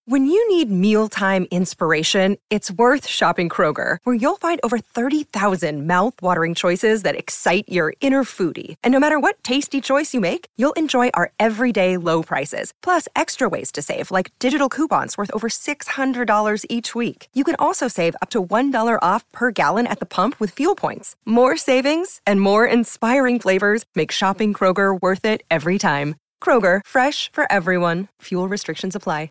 When you need mealtime inspiration, it's worth shopping Kroger, where you'll find over 30,000 mouth-watering choices that excite your inner foodie. And no matter what tasty choice you make, you'll enjoy our everyday low prices, plus extra ways to save, like digital coupons worth over $600 each week. You can also save up to $1 off per gallon at the pump with fuel points. More savings and more inspiring flavors make shopping Kroger worth it every time. Kroger, fresh for everyone. Fuel restrictions apply.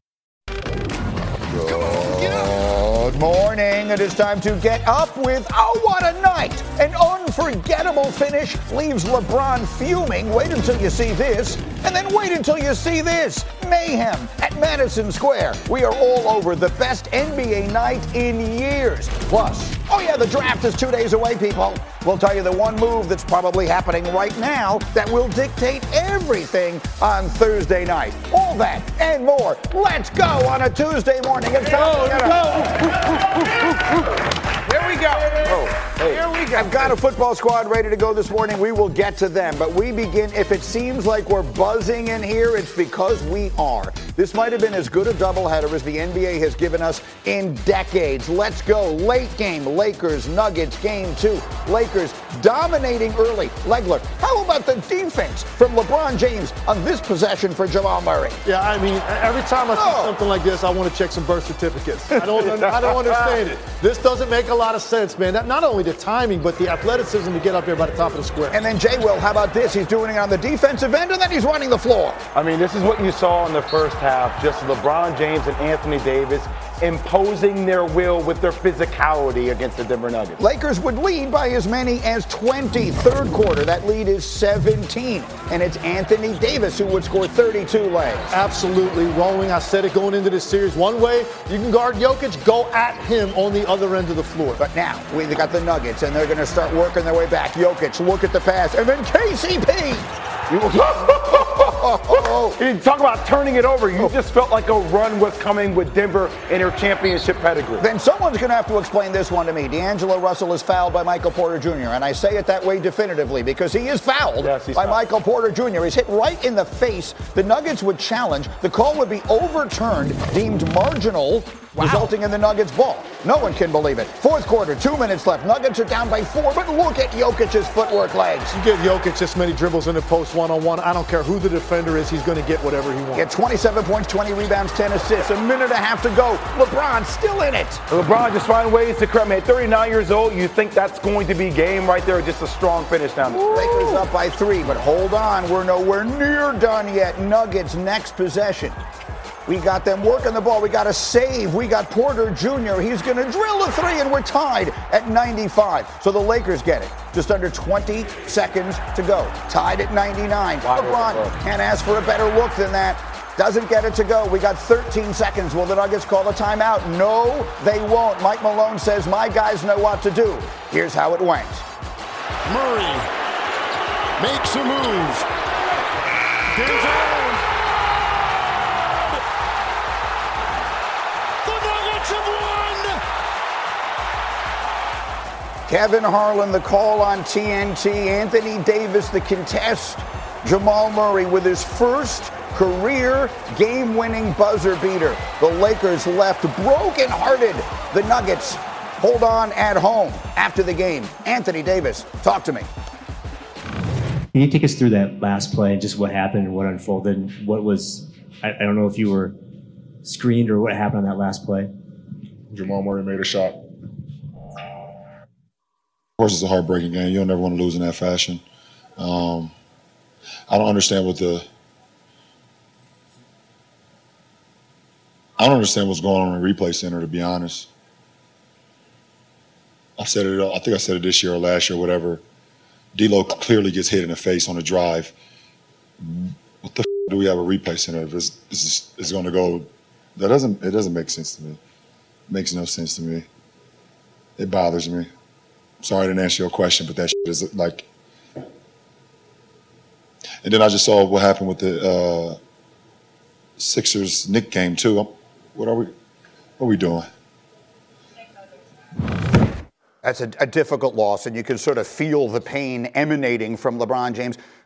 Good morning. It is time to get up with, oh, what a night. An unforgettable finish leaves LeBron fuming. Wait until you see this, and then wait until you see this. Mayhem at Madison Square. We are all over the best NBA night in years. Plus, oh yeah, the draft is 2 days away, people. We'll tell you the one move that's probably happening right now that will dictate everything on Thursday night. All that and more. Let's go on a Tuesday morning. It's time to go. Here we go. Here we go. I've got a football squad ready to go this morning. We will get to them, but we begin. If it seems like we're buzzing in here, it's because we are. This might have been as good a doubleheader as the NBA has given us in decades. Let's go. Late game, Lakers, Nuggets, game 2. Lakers dominating early. Legler, how about the defense from LeBron James on this possession for Jamal Murray? Yeah, I mean, every time I see something like this, I want to check some birth certificates. I don't understand it. This doesn't make a lot of sense, man. Not only the timing, but the athleticism to get up there by the top of the square. And then Jay Will, how about this? He's doing it on the defensive end, and then he's running the floor. I mean, this is what you saw in the first half. Just LeBron James and Anthony Davis imposing their will with their physicality against the Denver Nuggets. Lakers would lead by as many as 20. Third quarter, that lead is 17. And it's Anthony Davis who would score 32 legs. Absolutely rolling. I said it going into this series. One way you can guard Jokic, go at him on the other end of the floor. But now we got the Nuggets, and they're going to start working their way back. Jokic, look at the pass, and then KCP. You talk about turning it over. You just felt like a run was coming with Denver in their championship pedigree. Then someone's going to have to explain this one to me. D'Angelo Russell is fouled by Michael Porter Jr., and I say it that way definitively because he is fouled by Michael Porter Jr. He's hit right in the face. The Nuggets would challenge. The call would be overturned, deemed marginal, resulting in the Nuggets' ball. No one can believe it. Fourth quarter, 2 minutes left. Nuggets are down by 4, but look at Jokic's footwork legs. You give Jokic this many dribbles in the post one-on-one, I don't care who the defender is, he's going to get whatever he wants. Get 27 points, 20 rebounds, 10 assists. A minute and a half to go. LeBron still in it. LeBron just find ways to correct me. At 39 years old, you think that's going to be game right there, just a strong finish down there. Lakers up by 3, but hold on. We're nowhere near done yet. Nuggets next possession. We got them working the ball. We got a save. We got Porter Jr. He's going to drill a 3, and we're tied at 95. So the Lakers get it. Just under 20 seconds to go. Tied at 99. LeBron can't ask for a better look than that. Doesn't get it to go. We got 13 seconds. Will the Nuggets call a timeout? No, they won't. Mike Malone says, my guys know what to do. Here's how it went. Murray makes a move. Denver. Kevin Harlan, the call on TNT. Anthony Davis, the contest. Jamal Murray with his first career game-winning buzzer beater. The Lakers left broken-hearted. The Nuggets hold on at home after the game. Anthony Davis, talk to me. Can you take us through that last play and just what happened and what unfolded? What was, I don't know if you were screened or what happened on that last play. Jamal Murray made a shot. Of course, it's a heartbreaking game. You don't ever want to lose in that fashion. I don't understand what's going on in the replay center, to be honest. I think I said it this year or last year, whatever. D'Lo clearly gets hit in the face on a drive. What the do we have a replay center if it's going to go? It doesn't make sense to me. It makes no sense to me. It bothers me. Sorry I didn't answer your question, but that shit is like. And then I just saw what happened with the Sixers Knicks game too. What are we doing? That's a difficult loss, and you can sort of feel the pain emanating from LeBron James.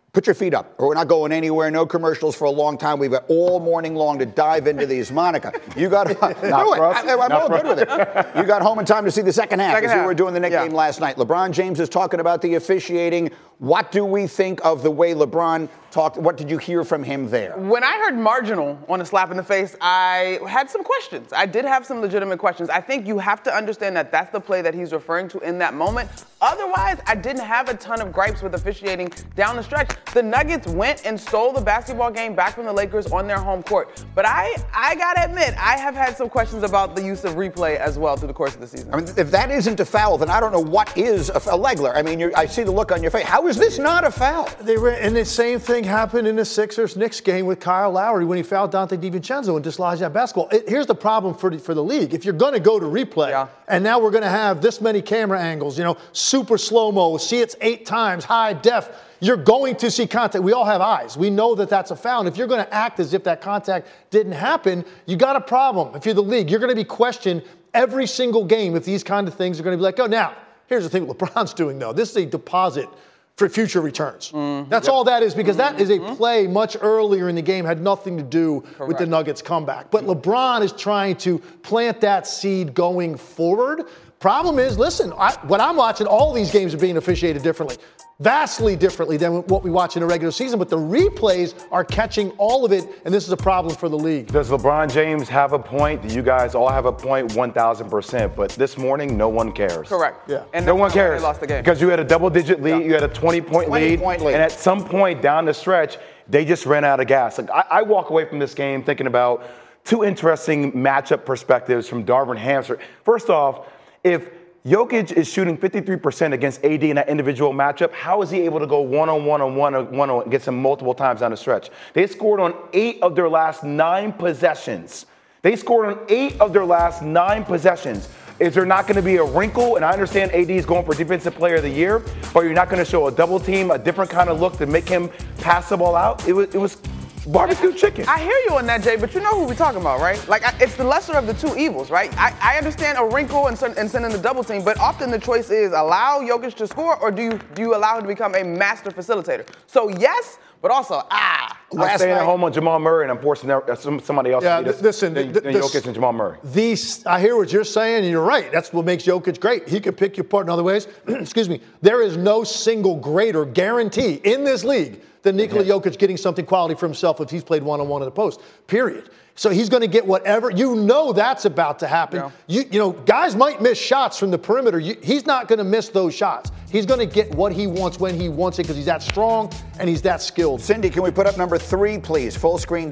Put your feet up, or we're not going anywhere. No commercials for a long time. We've got all morning long to dive into these. Monica, you got I'm all good with it. You got home in time to see the second half. You were doing the Knicks game last night. LeBron James is talking about the officiating. What do we think of the way LeBron talked? What did you hear from him there? When I heard marginal on a slap in the face, I had some questions. I did have some legitimate questions. I think you have to understand that that's the play that he's referring to in that moment. Otherwise, I didn't have a ton of gripes with officiating down the stretch. The Nuggets went and stole the basketball game back from the Lakers on their home court. But I gotta admit, I have had some questions about the use of replay as well through the course of the season. I mean, if that isn't a foul, then I don't know what is a Legler. I mean, I see the look on your face. How is this not a foul? And the same thing happened in the Sixers-Knicks game with Kyle Lowry when he fouled Dante DiVincenzo and dislodged that basketball. Here's the problem for the league. If you're going to go to replay, and now we're going to have this many camera angles, super slow-mo, see it's 8 times, high def, you're going to see contact. We all have eyes. We know that that's a foul. And if you're going to act as if that contact didn't happen, you got a problem. If you're the league, you're going to be questioned every single game if these kind of things are going to be like, oh, now, here's the thing what LeBron's doing, though. This is a deposit for future returns. That's all that is, because that is a play much earlier in the game, had nothing to do with the Nuggets' comeback. But LeBron is trying to plant that seed going forward. Problem is, listen, what I'm watching, all these games are being officiated differently. Vastly differently than what we watch in a regular season, but the replays are catching all of it, and this is a problem for the league. Does LeBron James have a point? Do you guys all have a point? 1,000%. But this morning, no one cares. Correct. Yeah. And no one cares. They lost the game. Because you had a double-digit lead, you had a 20-point lead, and at some point down the stretch, they just ran out of gas. Like I walk away from this game thinking about 2 interesting matchup perspectives from Darvin Ham. First off, if Jokic is shooting 53% against AD in that individual matchup, how is he able to go one-on-one against him multiple times down the stretch? They scored on 8 of their last 9 possessions. Is there not going to be a wrinkle? And I understand AD is going for Defensive Player of the Year, but you're not going to show a double team, a different kind of look to make him pass the ball out? It was barbecue chicken. I hear you on that, Jay, but you know who we're talking about, right? Like, it's the lesser of the 2 evils, right? I understand a wrinkle and sending the double team, but often the choice is allow Jokic to score, or do you allow him to become a master facilitator? So yes, but also, I'm staying at home on Jamal Murray, and I'm forcing somebody else to beat us than Jokic and Jamal Murray. I hear what you're saying, and you're right. That's what makes Jokic great. He could pick you apart in other ways. Excuse me. There is no single greater guarantee in this league than Nikola Jokic getting something quality for himself if he's played one-on-one in the post, period. So he's going to get whatever. That's about to happen. Yeah. Guys might miss shots from the perimeter. He's not going to miss those shots. He's going to get what he wants when he wants it because he's that strong and he's that skilled. Cindy, can we put up number 3, please? Full screen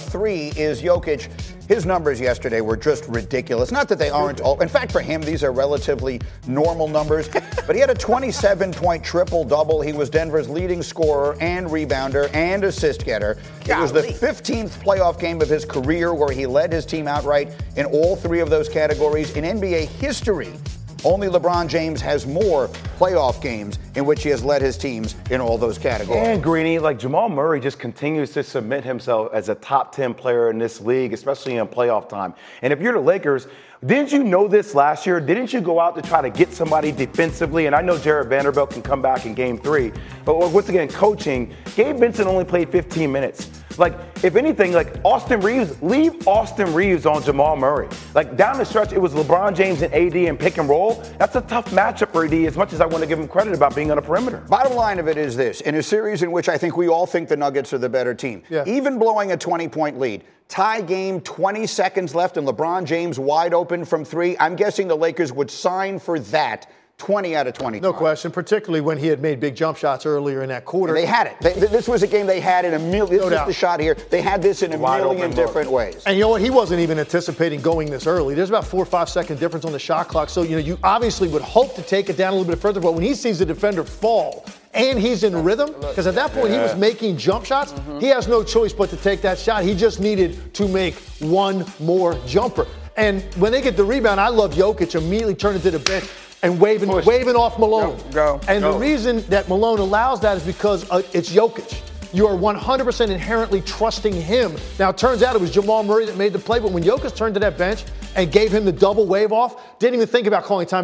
3 is Jokic. His numbers yesterday were just ridiculous. Not that they aren't all. In fact, for him, these are relatively normal numbers. But he had a 27-point triple-double. He was Denver's leading scorer and rebounder and assist getter. It was the 15th playoff game of his career where he led his team outright in all 3 of those categories. In NBA history, only LeBron James has more playoff games in which he has led his teams in all those categories. And Greeny, Jamal Murray just continues to submit himself as a top 10 player in this league, especially in playoff time. And if you're the Lakers, didn't you know this last year? Didn't you go out to try to get somebody defensively? And I know Jared Vanderbilt can come back in game 3. But once again, coaching, Gabe Vincent only played 15 minutes. If anything, Austin Reeves, leave Austin Reeves on Jamal Murray. Down the stretch, it was LeBron James and AD and pick and roll. That's a tough matchup for AD, as much as I want to give him credit about being on the perimeter. Bottom line of it is this. In a series in which I think we all think the Nuggets are the better team, even blowing a 20-point lead, tie game, 20 seconds left, and LeBron James wide open from 3, I'm guessing the Lakers would sign for that 20 out of 20. No question, particularly when he had made big jump shots earlier in that quarter. And they had it. This was a game they had in a million. This is the shot here. They had this in a million different ways. And you know what? He wasn't even anticipating going this early. There's about 4 or 5 second difference on the shot clock. So, you obviously would hope to take it down a little bit further. But when he sees the defender fall and he's in rhythm, because at that point he was making jump shots, he has no choice but to take that shot. He just needed to make one more jumper. And when they get the rebound, I love Jokic immediately turning to the bench and waving off Malone. The reason that Malone allows that is because it's Jokic. You are 100% inherently trusting him. Now, it turns out it was Jamal Murray that made the play, but when Jokic turned to that bench and gave him the double wave off, didn't even think about calling timeout.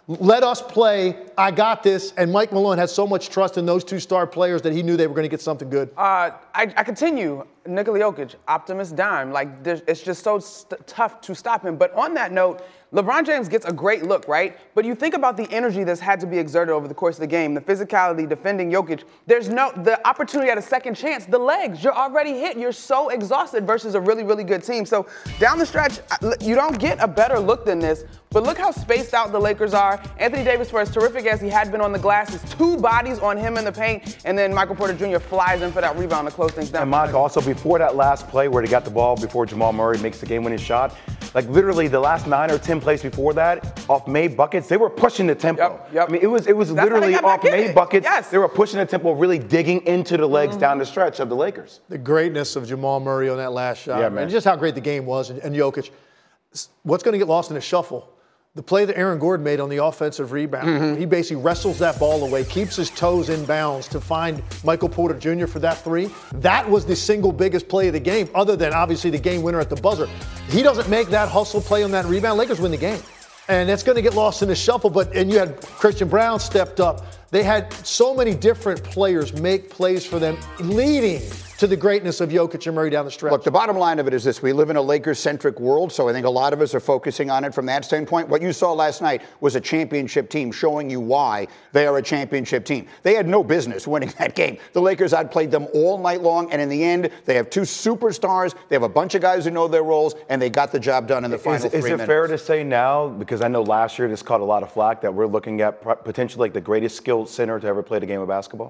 let us play, I got this, and Mike Malone had so much trust in those two star players that he knew they were going to get something good. I continue. Nikola Jokic, optimist dime. Like, it's just so tough to stop him. But on that note, LeBron James gets a great look, right? But you think about the energy that's had to be exerted over the course of the game, the physicality, defending Jokic. There's the opportunity at a second chance, the legs, you're already hit. You're so exhausted versus a really, really good team. So down the stretch, you don't get a better look than this. But look how spaced out the Lakers are. Anthony Davis, for as terrific as he had been on the glass, is 2 bodies on him in the paint, and then Michael Porter Jr. flies in for that rebound to close things down. And Monica, also before that last play where they got the ball before Jamal Murray makes the game-winning shot, like literally the last 9 or 10 plays before that, off made buckets, they were pushing the tempo. Yep. I mean, it was literally off made buckets. Yes. They were pushing the tempo, really digging into the legs down the stretch of the Lakers. The greatness of Jamal Murray on that last shot, yeah, man. And just how great the game was, and Jokic. What's going to get lost in the shuffle? The play that Aaron Gordon made on the offensive rebound, he basically wrestles that ball away, keeps his toes in bounds to find Michael Porter Jr. for that 3. That was the single biggest play of the game, other than obviously the game winner at the buzzer. He doesn't make that hustle play on that rebound, Lakers win the game. And it's going to get lost in the shuffle, and you had Christian Brown stepped up. They had so many different players make plays for them, leading to the greatness of Jokic and Murray down the stretch. Look, the bottom line of it is this. We live in a Lakers-centric world, so I think a lot of us are focusing on it from that standpoint. What you saw last night was a championship team showing you why they are a championship team. They had no business winning that game. The Lakers outplayed them all night long, and in the end, they have 2 superstars. They have a bunch of guys who know their roles, and they got the job done in the final 3 minutes. Is it fair to say now, because I know last year this caught a lot of flack, that we're looking at potentially like the greatest skilled center to ever play the game of basketball?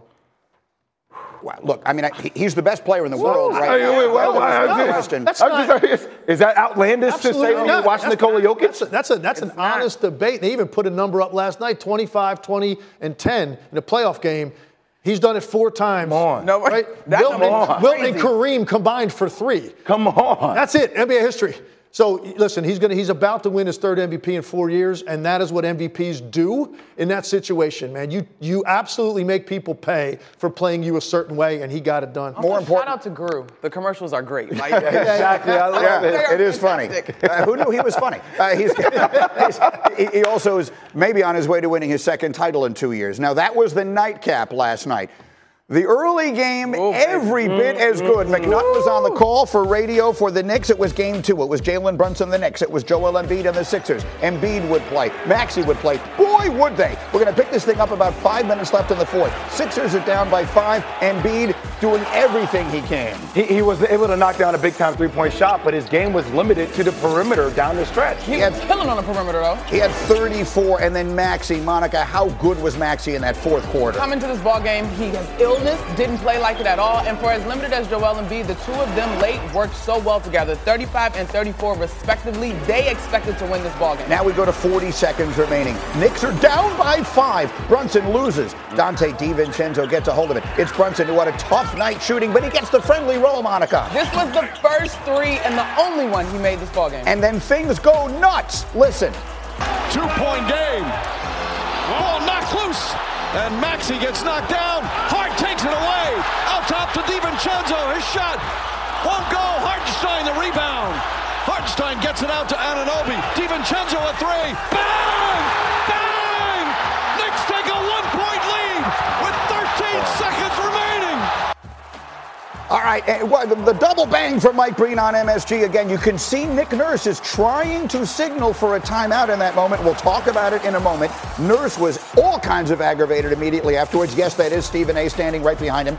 Well, look, I mean, he's the best player in the world right now. Is that outlandish to say when you're watching Nikola Jokic? That's an honest debate. They even put a number up last night, 25, 20, and 10 in a playoff game. He's done it 4 times. Come on. No, right? Wilt and Kareem combined for 3. Come on. That's it, NBA history. So, listen, he's about to win his 3rd MVP in 4 years, and that is what MVPs do in that situation, man. You absolutely make people pay for playing you a certain way, and he got it done. Also, shout out to Gru. The commercials are great. Like, exactly. I love it. It is funny. Who knew he was funny? He also is maybe on his way to winning his 2nd title in 2 years. Now, that was the nightcap last night. The early game, every bit as good. McNutt was on the call for radio for the Knicks. It was game 2. It was Jalen Brunson, the Knicks. It was Joel Embiid and the Sixers. Embiid would play. Maxey would play. Boy, would they. We're going to pick this thing up about 5 minutes left in the 4th. Sixers are down by 5. Embiid doing everything he can. He was able to knock down a big-time 3-point shot, but his game was limited to the perimeter down the stretch. He was killing on the perimeter, though. He had 34, and then Maxey. Monica, how good was Maxey in that 4th quarter? Coming to this ball game, he has illness, didn't play like it at all, and for as limited as Joel Embiid, the 2 of them late worked so well together, 35 and 34 respectively. They expected to win this ball game. Now we go to 40 seconds remaining. Knicks are down by 5. Brunson loses. Dante DiVincenzo gets a hold of it. It's Brunson who had a tough night shooting, but he gets the friendly roll, Monica. This was the first 3 and the only one he made this ball game. And then things go nuts. Listen. 2-point game. Ball knocked loose. And Maxey gets knocked down. Hart takes it away. Out top to DiVincenzo. His shot won't go. Hartenstein the rebound. Hartenstein gets it out to Anunoby. DiVincenzo a 3. Bang! Bang! Knicks take a 1-point lead with 13 seconds remaining. All right, the double bang from Mike Breen on MSG. Again, you can see Nick Nurse is trying to signal for a timeout in that moment. We'll talk about it in a moment. Nurse was all kinds of aggravated immediately afterwards. Yes, that is Stephen A. standing right behind him.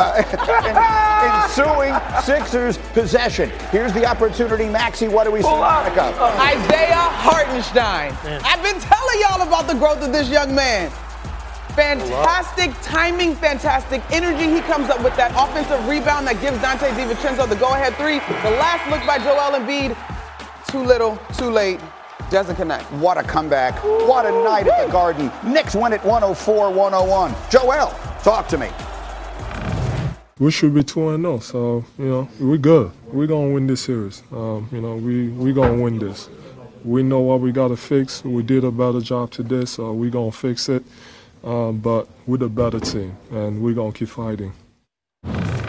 Ensuing Sixers possession. Here's the opportunity. Maxey, what do we see, Monica? Isaiah Hartenstein. I've been telling y'all about the growth of this young man. Fantastic timing, fantastic energy. He comes up with that offensive rebound that gives Dante DiVincenzo the go-ahead 3. The last look by Joel Embiid, too little, too late. Doesn't connect. What a comeback. What a night at the Garden. Knicks win it 104-101. Joel, talk to me. We should be 2-0, so, we're good. We're going to win this series. We're going to win this. We know what we got to fix. We did a better job today, so we're going to fix it. But we're the better team, and we're going to keep fighting.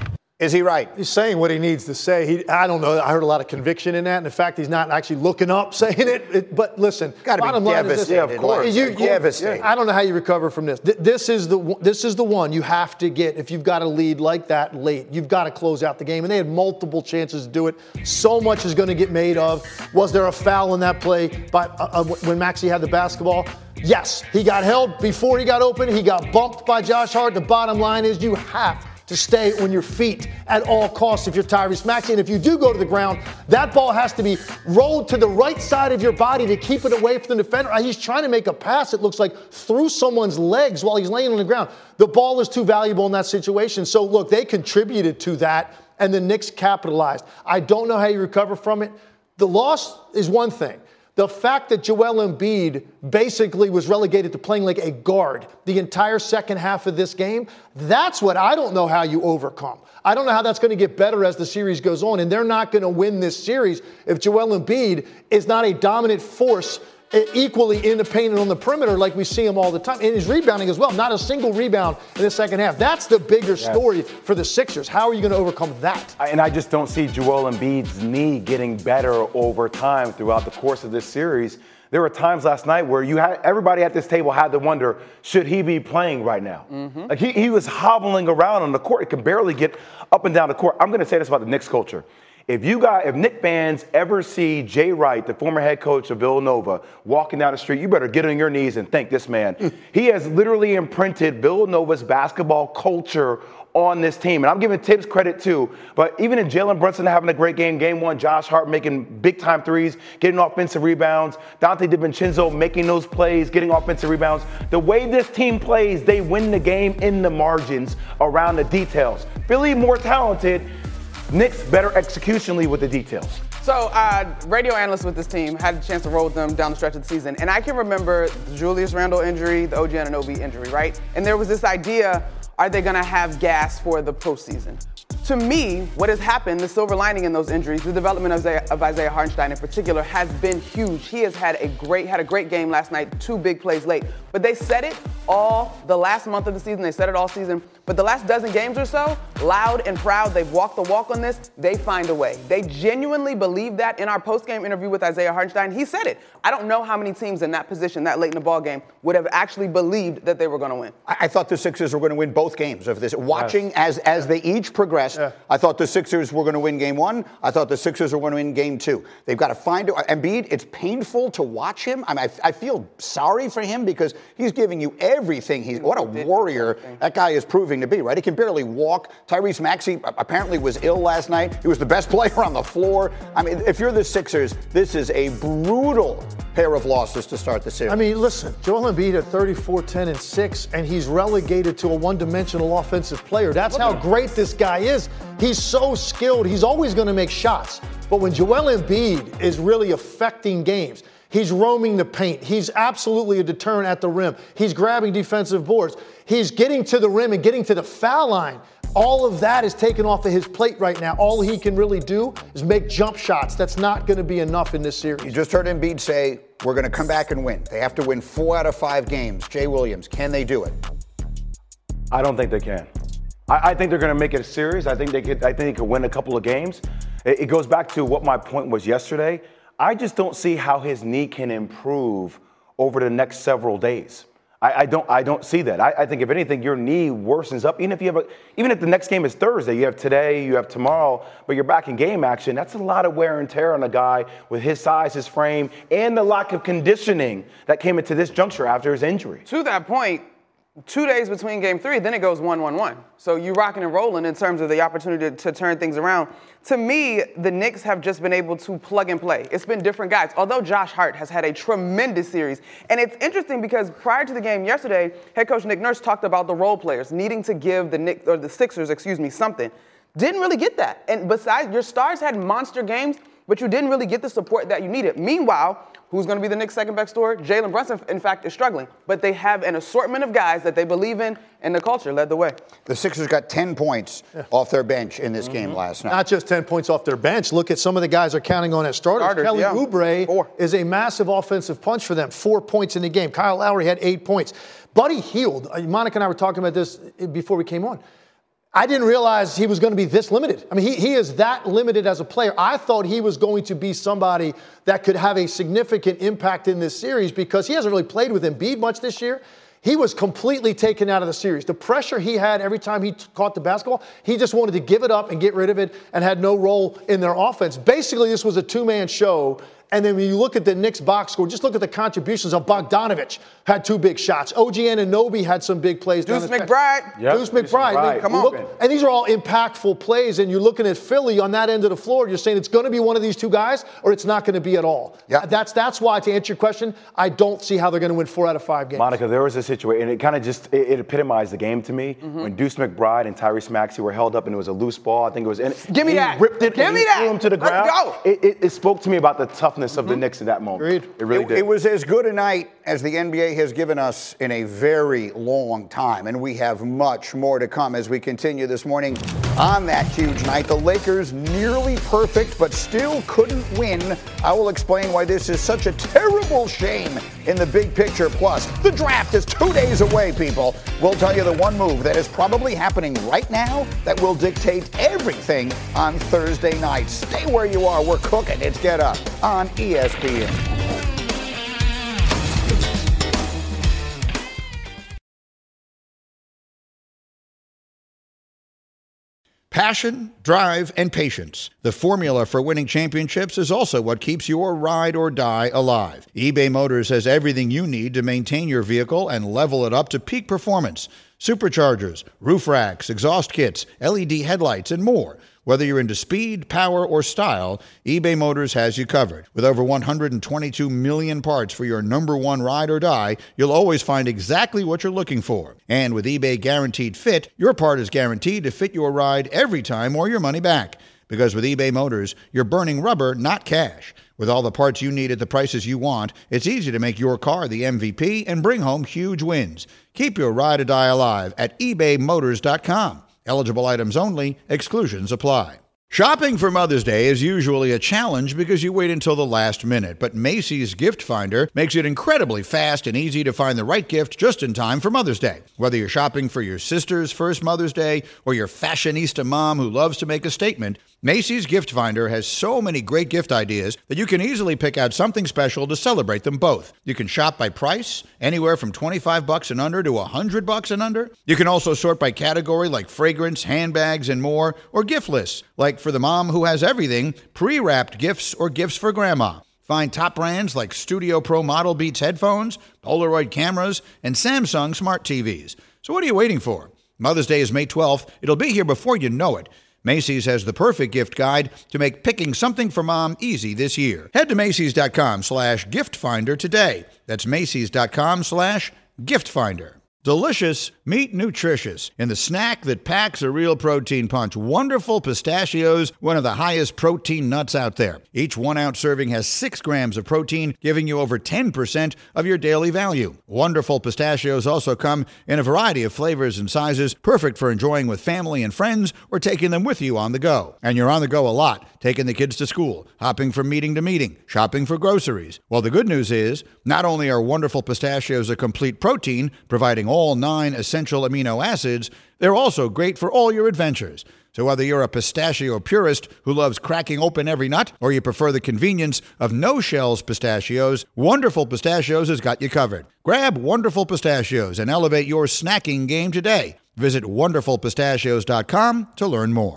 Is he right? He's saying what he needs to say. I don't know. I heard a lot of conviction in that, and the fact he's not actually looking up saying it. But listen, bottom line is this. Yeah, of course. Devastated. I don't know how you recover from this. This is the one you have to get if you've got a lead like that late. You've got to close out the game, and they had multiple chances to do it. So much is going to get made of. Was there a foul in that play when Maxey had the basketball? Yes, he got held before he got open. He got bumped by Josh Hart. The bottom line is you have to stay on your feet at all costs if you're Tyrese Maxey. And if you do go to the ground, that ball has to be rolled to the right side of your body to keep it away from the defender. He's trying to make a pass, it looks like, through someone's legs while he's laying on the ground. The ball is too valuable in that situation. So, look, they contributed to that, and the Knicks capitalized. I don't know how you recover from it. The loss is one thing. The fact that Joel Embiid basically was relegated to playing like a guard the entire second half of this game, that's what I don't know how you overcome. I don't know how that's going to get better as the series goes on, and they're not going to win this series if Joel Embiid is not a dominant force equally in the paint and on the perimeter like we see him all the time. And his rebounding as well. Not a single rebound in the second half. That's the bigger story for the Sixers. How are you going to overcome that? And I just don't see Joel Embiid's knee getting better over time throughout the course of this series. There were times last night where everybody at this table had to wonder, should he be playing right now? Mm-hmm. Like he was hobbling around on the court. He could barely get up and down the court. I'm going to say this about the Knicks culture. If Knicks fans ever see Jay Wright, the former head coach of Villanova, walking down the street, you better get on your knees and thank this man. He has literally imprinted Villanova's basketball culture on this team. And I'm giving Tibbs credit too. But even in Jalen Brunson having a great game one, Josh Hart making big-time threes, getting offensive rebounds, Dante DiVincenzo making those plays, getting offensive rebounds. The way this team plays, they win the game in the margins around the details. Philly more talented, Knicks better executionally with the details. So, radio analyst with this team had a chance to roll with them down the stretch of the season. And I can remember the Julius Randle injury, the OG Anunoby injury, right? And there was this idea, are they going to have gas for the postseason? To me, what has happened, the silver lining in those injuries, the development of Isaiah Hartenstein in particular, has been huge. He has had a great game last night, 2 big plays late. But they said it all the last month of the season. They said it all season. But the last dozen games or so, loud and proud, they've walked the walk on this. They find a way. They genuinely believe that. In our post-game interview with Isaiah Hartenstein, he said it. I don't know how many teams in that position that late in the ball game would have actually believed that they were going to win. I thought the Sixers were going to win both games of this. Watching as they each progressed, I thought the Sixers were going to win game 1. I thought the Sixers were going to win game 2. They've got to find Embiid. It's painful to watch him. I mean, I feel sorry for him because he's giving you everything. What a warrior that guy is proving to be, right? He can barely walk. Tyrese Maxey apparently was ill last night. He was the best player on the floor. I mean, if you're the Sixers, this is a brutal pair of losses to start the series. I mean, listen, Joel Embiid at 34, 10, and 6, and he's relegated to a one-dimensional offensive player. That's how great this guy is. He's so skilled. He's always going to make shots. But when Joel Embiid is really affecting games, he's roaming the paint. He's absolutely a deterrent at the rim. He's grabbing defensive boards. He's getting to the rim and getting to the foul line. All of that is taken off of his plate right now. All he can really do is make jump shots. That's not going to be enough in this series. You just heard Embiid say, we're going to come back and win. They have to win 4 out of 5 games. Jay Williams, can they do it? I don't think they can. I think they're going to make it a series. I think they could win a couple of games. It goes back to what my point was yesterday. I just don't see how his knee can improve over the next several days. I don't see that. I think if anything, your knee worsens up. Even if the next game is Thursday, you have today, you have tomorrow, but you're back in game action. That's a lot of wear and tear on a guy with his size, his frame, and the lack of conditioning that came into this juncture after his injury. To that point, 2 days between game 3, then it goes 1-1-1. So you rocking and rolling in terms of the opportunity to turn things around. To me, the Knicks have just been able to plug and play. It's been different guys, although Josh Hart has had a tremendous series. And it's interesting because prior to the game yesterday, head coach Nick Nurse talked about the role players needing to give the Sixers, something. Didn't really get that. And besides, your stars had monster games, but you didn't really get the support that you needed. Meanwhile, who's going to be the Knicks' second best scorer? Jalen Brunson, in fact, is struggling. But they have an assortment of guys that they believe in, and the culture led the way. The Sixers got 10 points off their bench in this game last night. Not just 10 points off their bench. Look at some of the guys they're counting on as starters. Kelly Oubre is a massive offensive punch for them. 4 points in the game. Kyle Lowry had 8 points. Buddy Hield, Monica and I were talking about this before we came on. I didn't realize he was going to be this limited. I mean, he is that limited as a player. I thought he was going to be somebody that could have a significant impact in this series because he hasn't really played with Embiid much this year. He was completely taken out of the series. The pressure he had every time he caught the basketball, he just wanted to give it up and get rid of it and had no role in their offense. Basically, this was a two-man show. And then when you look at the Knicks box score, just look at the contributions of Bogdanovich. Had 2 big shots. OG Anunoby had some big plays. Deuce McBride. Deuce McBride. I mean, come on. And these are all impactful plays. And you're looking at Philly on that end of the floor. You're saying it's going to be one of these 2 guys or it's not going to be at all. Yeah. That's why, to answer your question, I don't see how they're going to win 4 out of 5 games. Monica, there was a situation, and it kind of just it epitomized the game to me when Deuce McBride and Tyrese Maxey were held up and it was a loose ball. I think it was. Give me that. Ripped it. Give me that. Threw him to the ground. Let's go. It spoke to me about the toughness of the Knicks in that moment. Agreed. It really did. It was as good a night as the NBA has given us in a very long time, and we have much more to come as we continue this morning on that huge night. The Lakers nearly perfect, but still couldn't win. I will explain why this is such a terrible shame in the big picture. Plus, the draft is 2 days away, people. We'll tell you the one move that is probably happening right now that will dictate everything on Thursday night. Stay where you are. We're cooking. It's Get Up on ESPN. Passion, drive, and patience. The formula for winning championships is also what keeps your ride or die alive. eBay Motors has everything you need to maintain your vehicle and level it up to peak performance. Superchargers, roof racks, exhaust kits, LED headlights, and more. Whether you're into speed, power, or style, eBay Motors has you covered. With over 122 million parts for your number one ride or die, you'll always find exactly what you're looking for. And with eBay Guaranteed Fit, your part is guaranteed to fit your ride every time or your money back. Because with eBay Motors, you're burning rubber, not cash. With all the parts you need at the prices you want, it's easy to make your car the MVP and bring home huge wins. Keep your ride or die alive at ebaymotors.com. Eligible items only. Exclusions apply. Shopping for Mother's Day is usually a challenge because you wait until the last minute, but Macy's Gift Finder makes it incredibly fast and easy to find the right gift just in time for Mother's Day. Whether you're shopping for your sister's first Mother's Day or your fashionista mom who loves to make a statement, Macy's Gift Finder has so many great gift ideas that you can easily pick out something special to celebrate them both. You can shop by price, anywhere from $25 and under to $100 and under. You can also sort by category like fragrance, handbags, and more, or gift lists, like for the mom who has everything, pre-wrapped gifts or gifts for grandma. Find top brands like Studio Pro Model Beats headphones, Polaroid cameras, and Samsung smart TVs. So what are you waiting for? Mother's Day is May 12th. It'll be here before you know it. Macy's has the perfect gift guide to make picking something for mom easy this year. Head to Macys.com/giftfinder today. That's Macys.com/giftfinder. Delicious, meet nutritious. In the snack that packs a real protein punch, Wonderful Pistachios, one of the highest protein nuts out there. Each 1 ounce serving has 6 grams of protein, giving you over 10% of your daily value. Wonderful Pistachios also come in a variety of flavors and sizes, perfect for enjoying with family and friends or taking them with you on the go. And you're on the go a lot, taking the kids to school, hopping from meeting to meeting, shopping for groceries. Well, the good news is, not only are Wonderful Pistachios a complete protein, providing all 9 essential amino acids, they're also great for all your adventures. So whether you're a pistachio purist who loves cracking open every nut, or you prefer the convenience of no-shells pistachios, Wonderful Pistachios has got you covered. Grab Wonderful Pistachios and elevate your snacking game today. Visit wonderfulpistachios.com to learn more.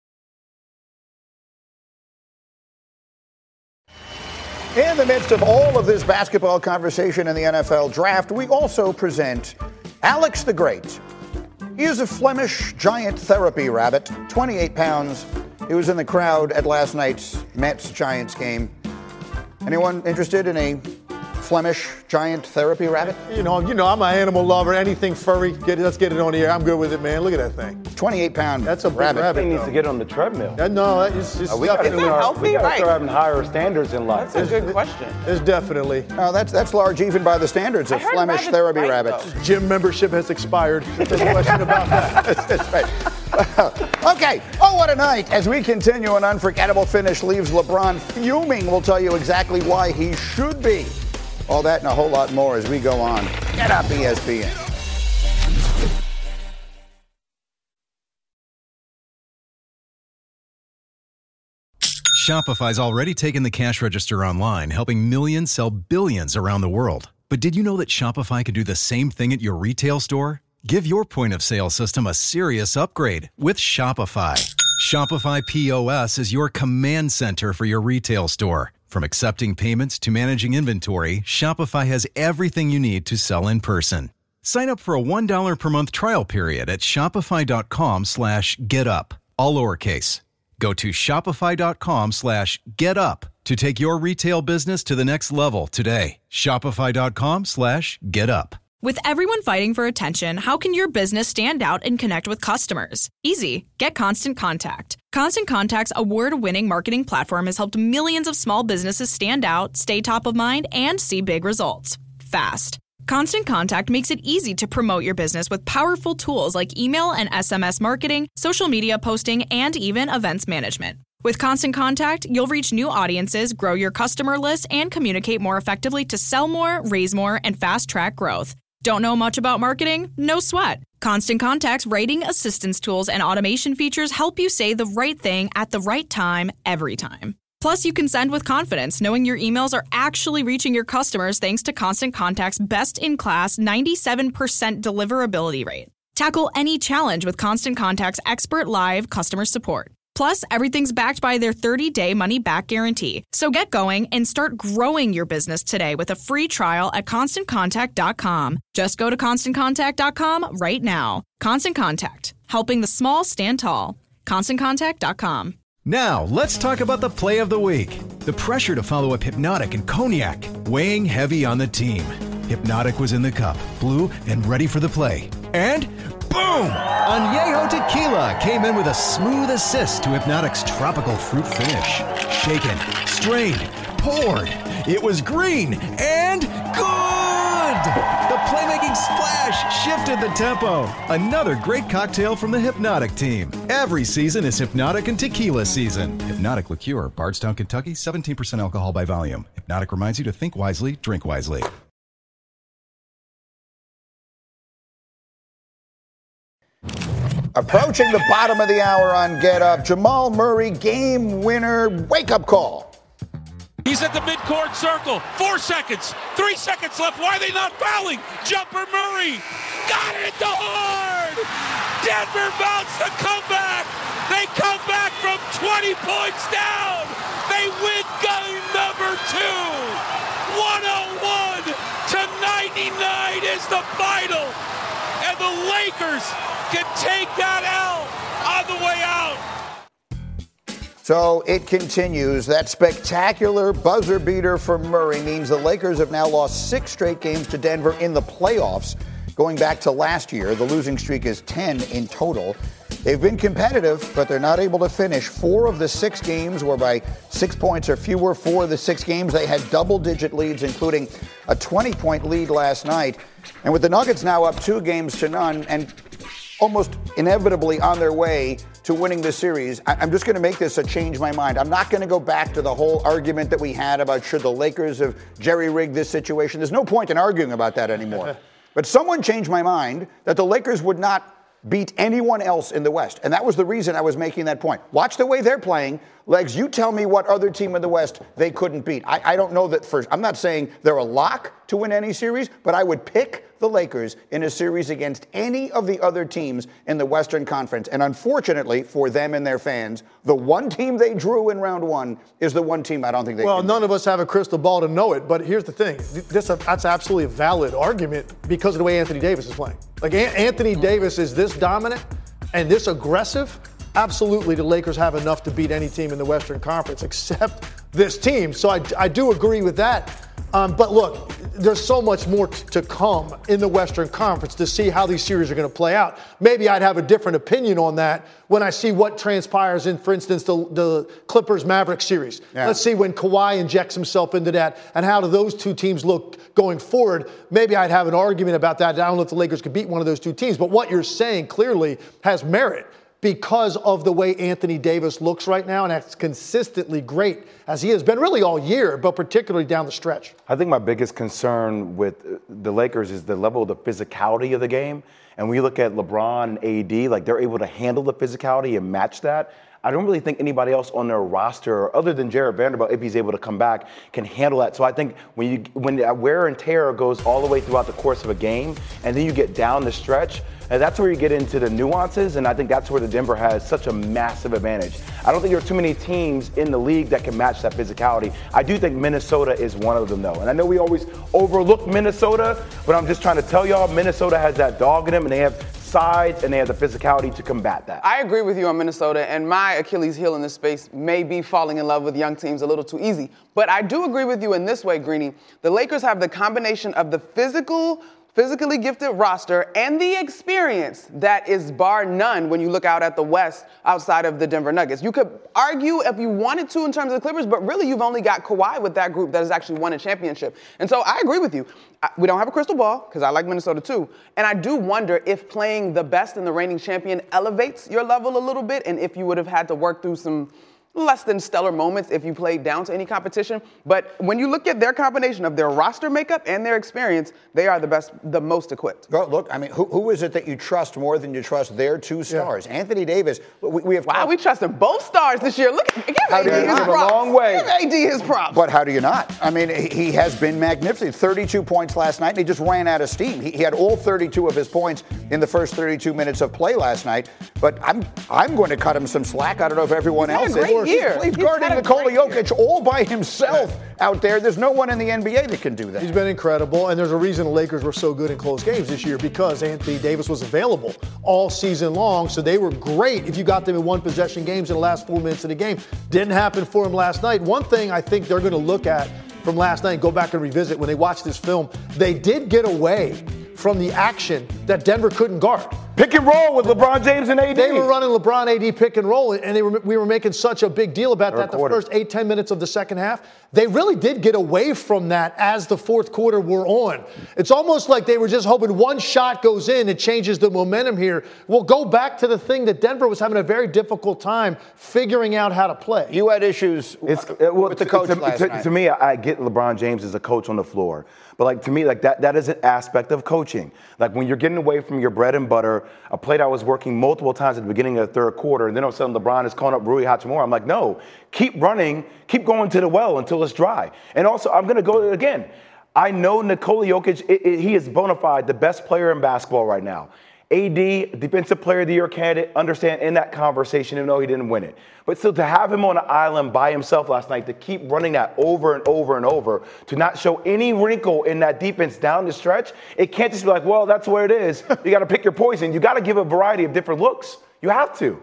In the midst of all of this basketball conversation in the NFL draft, we also present Alex the Great. He is a Flemish giant therapy rabbit, 28 pounds. He was in the crowd at last night's Mets-Giants game. Anyone interested in a Flemish giant therapy rabbit? You know, I'm an animal lover. Anything furry, let's get it on the air. I'm good with it, man. Look at that thing. 28-pound. That's a big rabbit. rabbit. He needs to get on the treadmill. No, it's We got definitely to healthy? start Right. having higher standards in life. That's a good question. It's definitely. No, that's large even by the standards of Flemish therapy rabbits. Gym membership has expired. There's no question about that. That's right. Okay. Oh, what a night. As we continue, an unforgettable finish leaves LeBron fuming. We'll tell you exactly why he should be. All that and a whole lot more as we go on. Get Up, ESPN. Shopify's already taken the cash register online, helping millions sell billions around the world. But did you know that Shopify can do the same thing at your retail store? Give your point of sale system a serious upgrade with Shopify. Shopify POS is your command center for your retail store. From accepting payments to managing inventory, Shopify has everything you need to sell in person. Sign up for a $1 per month trial period at shopify.com/getup, all lowercase. Go to shopify.com/getup to take your retail business to the next level today. Shopify.com/getup. With everyone fighting for attention, how can your business stand out and connect with customers? Easy. Get Constant Contact. Constant Contact's award-winning marketing platform has helped millions of small businesses stand out, stay top of mind, and see big results fast. Constant Contact makes it easy to promote your business with powerful tools like email and SMS marketing, social media posting, and even events management. With Constant Contact, you'll reach new audiences, grow your customer list, and communicate more effectively to sell more, raise more, and fast-track growth. Don't know much about marketing? No sweat. Constant Contact's writing assistance tools and automation features help you say the right thing at the right time, every time. Plus, you can send with confidence, knowing your emails are actually reaching your customers thanks to Constant Contact's best-in-class 97% deliverability rate. Tackle any challenge with Constant Contact's expert live customer support. Plus, everything's backed by their 30-day money-back guarantee. So get going and start growing your business today with a free trial at ConstantContact.com. Just go to ConstantContact.com right now. Constant Contact, helping the small stand tall. ConstantContact.com. Now, let's talk about the play of the week. The pressure to follow up Hypnotic and Cognac, weighing heavy on the team. Hypnotic was in the cup, blue, and ready for the play. And boom! Añejo Tequila came in with a smooth assist to Hypnotic's tropical fruit finish. Shaken, strained, poured. It was green and good! The playmaking splash shifted the tempo. Another great cocktail from the Hypnotic team. Every season is Hypnotic and Tequila season. Hypnotic Liqueur, Bardstown, Kentucky, 17% alcohol by volume. Hypnotic reminds you to think wisely, drink wisely. Approaching the bottom of the hour on Get Up, Jamal Murray, game winner, wake-up call. He's at the midcourt circle. 4 seconds. 3 seconds left. Why are they not fouling? Jumper Murray. Got it to hard. Denver mounts the comeback. They come back from 20 points down. They win game number 2. 101 to 99 is the final. And the Lakers can take that L on the way out. So it continues. That spectacular buzzer beater for Murray means the Lakers have now lost 6 straight games to Denver in the playoffs. Going back to last year, the losing streak is 10 in total. They've been competitive, but they're not able to finish. 4 of the 6 games were by 6 points or fewer. 4 of the 6 games, they had double-digit leads, including a 20-point lead last night. And with the Nuggets now up 2 games to none and almost inevitably on their way to winning the series, I'm just going to make this a change my mind. I'm not going to go back to the whole argument that we had about should the Lakers have jerry-rigged this situation. There's no point in arguing about that anymore. But someone changed my mind that the Lakers would not beat anyone else in the West. And that was the reason I was making that point. Watch the way they're playing. Legs, you tell me what other team in the West they couldn't beat. I don't know that first. I'm not saying they're a lock to win any series, but I would pick the Lakers in a series against any of the other teams in the Western Conference. And unfortunately for them and their fans, the one team they drew in round 1 is the one team I don't think they can. Well, none of us have a crystal ball to know it, but here's the thing. That's absolutely a valid argument because of the way Anthony Davis is playing. Like, Anthony Davis is this dominant and this aggressive. Absolutely, the Lakers have enough to beat any team in the Western Conference except this team. So I do agree with that. But look, there's so much more to come in the Western Conference to see how these series are going to play out. Maybe I'd have a different opinion on that when I see what transpires in, for instance, the Clippers-Mavericks series. Yeah. Let's see when Kawhi injects himself into that and how do those two teams look going forward. Maybe I'd have an argument about that. I don't know if the Lakers could beat one of those two teams. But what you're saying clearly has merit because of the way Anthony Davis looks right now, and that's consistently great as he has been really all year, but particularly down the stretch. I think my biggest concern with the Lakers is the level of the physicality of the game. And when you look at LeBron and AD, like they're able to handle the physicality and match that. I don't really think anybody else on their roster, other than Jared Vanderbilt, if he's able to come back, can handle that. So I think when that wear and tear goes all the way throughout the course of a game, and then you get down the stretch, and that's where you get into the nuances, and I think that's where the Denver has such a massive advantage. I don't think there are too many teams in the league that can match that physicality. I do think Minnesota is one of them, though. And I know we always overlook Minnesota, but I'm just trying to tell y'all, Minnesota has that dog in them, and they have size, and they have the physicality to combat that. I agree with you on Minnesota, and my Achilles heel in this space may be falling in love with young teams a little too easy. But I do agree with you in this way, Greeny. The Lakers have the combination of the physically gifted roster and the experience that is bar none when you look out at the West outside of the Denver Nuggets. You could argue if you wanted to in terms of the Clippers, but really you've only got Kawhi with that group that has actually won a championship. And so I agree with you. We don't have a crystal ball because I like Minnesota too. And I do wonder if playing the best and the reigning champion elevates your level a little bit, and if you would have had to work through some less than stellar moments if you played down to any competition. But when you look at their combination of their roster makeup and their experience, they are the most equipped. Well, look, I mean, who is it that you trust more than you trust their two stars? Yeah. Anthony Davis, we have... Wow, we trusted both stars this year. Look, give AD his props. A long way. Give AD his props. But how do you not? I mean, he has been magnificent. 32 points last night, and he just ran out of steam. He had all 32 of his points in the first 32 minutes of play last night. But I'm going to cut him some slack. I don't know if everyone else is. He's guarding Nikola Jokic all by himself out there. There's no one in the NBA that can do that. He's been incredible, and there's a reason the Lakers were so good in close games this year, because Anthony Davis was available all season long, so they were great if you got them in one-possession games in the last 4 minutes of the game. Didn't happen for him last night. One thing I think they're going to look at from last night and go back and revisit when they watch this film, they did get away from the action that Denver couldn't guard. Pick and roll with LeBron James and AD. They were running LeBron AD pick and roll, and we were making such a big deal about that the first 8-10 minutes of the second half. They really did get away from that as the fourth quarter wore on. It's almost like they were just hoping one shot goes in, it changes the momentum here. We'll go back to the thing that Denver was having a very difficult time figuring out how to play. You had issues with the coach last night. To me, I get LeBron James as a coach on the floor. But like to me, like that is an aspect of coaching. Like when you're getting away from your bread and butter, a play that was working multiple times at the beginning of the third quarter, and then all of a sudden LeBron is calling up Rui Hachimura. I'm like, no, keep running, keep going to the well until it's dry. And also, I'm going to go again. I know Nikola Jokic, he is bona fide the best player in basketball right now. AD, Defensive Player of the Year candidate, understand in that conversation, even though he didn't win it. But still, to have him on an island by himself last night, to keep running that over and over and over, to not show any wrinkle in that defense down the stretch, it can't just be like, well, that's where it is. You got to pick your poison. You got to give a variety of different looks. You have to.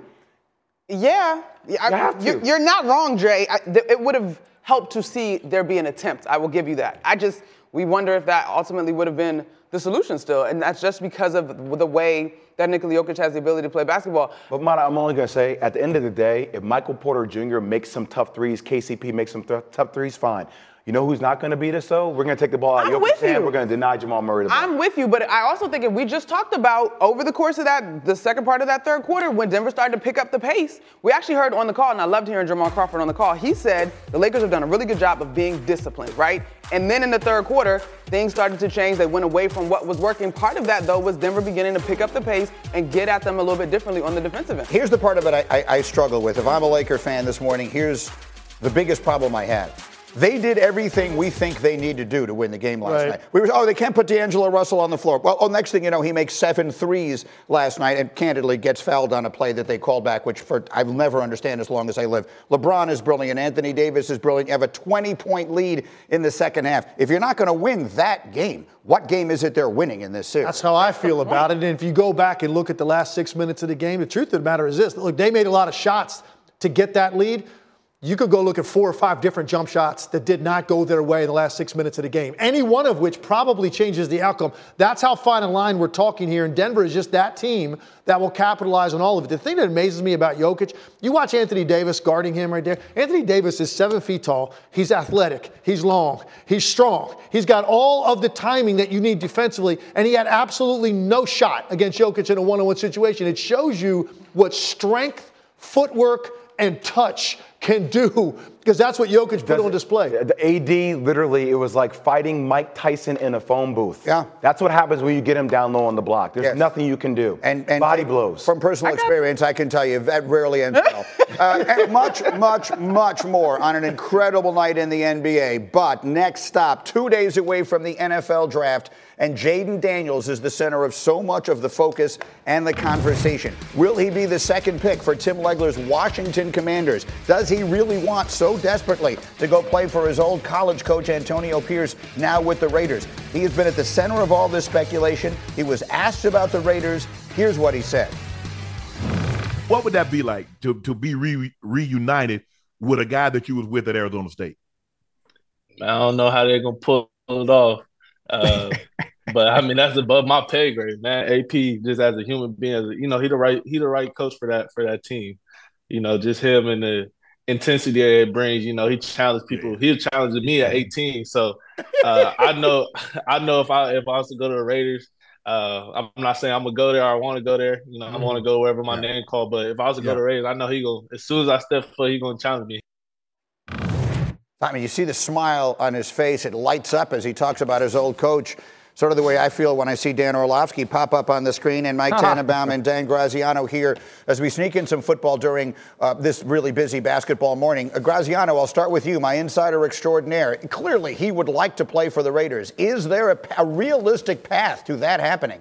Yeah. You're not wrong, Jay. It would have helped to see there be an attempt. I will give you that. We wonder if that ultimately would have been the solution still, and that's just because of the way that Nikola Jokic has the ability to play basketball. But, Mana, I'm only going to say, at the end of the day, if Michael Porter Jr. makes some tough threes, KCP makes some tough threes, fine. You know who's not going to beat us, though? We're going to take the ball out of Jokic's hand. We're going to deny Jamal Murray the ball. I'm with you, but I also think if we just talked about over the course of the second part of that third quarter, when Denver started to pick up the pace, we actually heard on the call, and I loved hearing Jamal Crawford on the call, he said the Lakers have done a really good job of being disciplined, right? And then in the third quarter, things started to change. They went away from what was working. Part of that, though, was Denver beginning to pick up the pace and get at them a little bit differently on the defensive end. Here's the part of it I struggle with. If I'm a Laker fan this morning, here's the biggest problem I have. They did everything we think they need to do to win the game last night. They can't put D'Angelo Russell on the floor. Well, next thing you know, he makes 7 threes last night and candidly gets fouled on a play that they called back, which I'll never understand as long as I live. LeBron is brilliant. Anthony Davis is brilliant. You have a 20-point lead in the second half. If you're not going to win that game, what game is it they're winning in this series? That's how I feel about it. And if you go back and look at the last 6 minutes of the game, the truth of the matter is this. Look, they made a lot of shots to get that lead. You could go look at 4 or 5 different jump shots that did not go their way in the last 6 minutes of the game, any one of which probably changes the outcome. That's how fine a line we're talking here, and Denver is just that team that will capitalize on all of it. The thing that amazes me about Jokic, you watch Anthony Davis guarding him right there. Anthony Davis is 7 feet tall. He's athletic. He's long. He's strong. He's got all of the timing that you need defensively, and he had absolutely no shot against Jokic in a one-on-one situation. It shows you what strength, footwork, and touch can do Because that's what Jokic put on display. The AD, literally, it was like fighting Mike Tyson in a phone booth. Yeah. That's what happens when you get him down low on the block. There's nothing you can do. And body blows. From personal experience, I can tell you that rarely ends well. And much more on an incredible night in the NBA. But next stop, 2 days away from the NFL draft, and Jaden Daniels is the center of so much of the focus and the conversation. Will he be the second pick for Tim Legler's Washington Commanders? Does he really want so desperately to go play for his old college coach Antonio Pierce, now with the Raiders? He has been at the center of all this speculation. He was asked about the Raiders. Here's what he said. What would that be like to be reunited with a guy that you was with at Arizona State? I don't know how they're going to pull it off. But I mean, that's above my pay grade, man. AP, just as a human being, he the right coach for that team. Just him and the intensity that it brings. He challenged people. He challenged me at 18. So I know if I was to go to the Raiders, I'm not saying I'm gonna go there or I want to go there. I want to go wherever my name called. But if I was to go to the Raiders, I know he go as soon as I step foot, he gonna challenge me. I mean, you see the smile on his face. It lights up as he talks about his old coach. Sort of the way I feel when I see Dan Orlovsky pop up on the screen and Mike Tannenbaum and Dan Graziano here as we sneak in some football during this really busy basketball morning. Graziano, I'll start with you, my insider extraordinaire. Clearly, he would like to play for the Raiders. Is there a realistic path to that happening?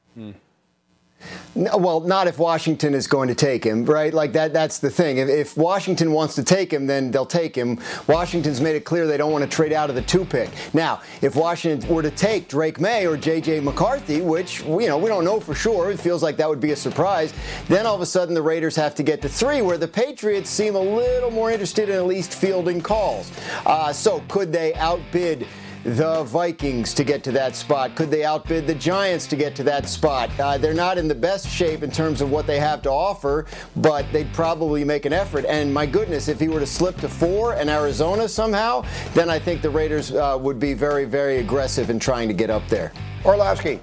No, well, not if Washington is going to take him, right? Like that's the thing. If Washington wants to take him, then they'll take him. Washington's made it clear they don't want to trade out of the 2 pick. Now, if Washington were to take Drake May or J.J. McCarthy, which, we don't know for sure, it feels like that would be a surprise, then all of a sudden the Raiders have to get to 3, where the Patriots seem a little more interested in at least fielding calls. So could they outbid the Vikings to get to that spot? Could they outbid the Giants to get to that spot? They're not in the best shape in terms of what they have to offer, but they'd probably make an effort. And my goodness, if he were to slip to 4 in Arizona somehow, then I think the Raiders would be very, very aggressive in trying to get up there. Orlovsky.